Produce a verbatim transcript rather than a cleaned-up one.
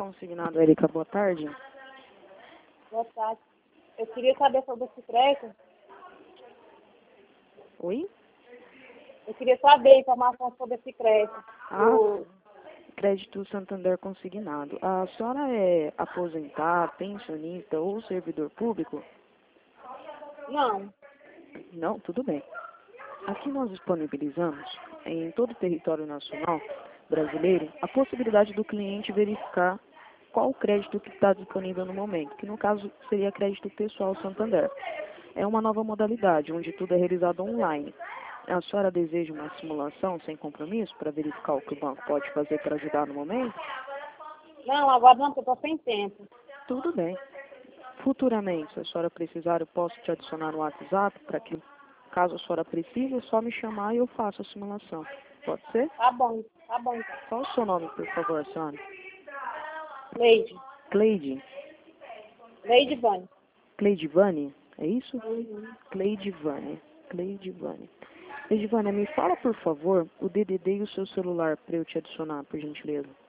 Consignado, Erika, boa tarde. Boa tarde. Eu queria saber sobre esse crédito. Oi? Eu queria saber informação sobre esse crédito. Ah, O- crédito Santander consignado. A senhora é aposentada, pensionista ou servidor público? Não. Não, tudo bem. Aqui nós disponibilizamos, em todo o território nacional brasileiro, a possibilidade do cliente verificar qual o crédito que está disponível no momento, que no caso seria crédito pessoal Santander. É uma nova modalidade, onde tudo é realizado online. A senhora deseja uma simulação sem compromisso para verificar o que o banco pode fazer para ajudar no momento? Não, agora não, porque eu estou sem tempo. Tudo bem. Futuramente, se a senhora precisar, eu posso te adicionar no WhatsApp para que, caso a senhora precise, é só me chamar e eu faço a simulação. Pode ser? Tá bom, tá bom então. Qual o seu nome, por favor, senhora? Leide. Cleide. Leide Vani. Cleidivane? É isso? Uhum. Cleidivane. Cleidivane. Cleidivane, me fala, por favor, o D D D e o seu celular para eu te adicionar, por gentileza.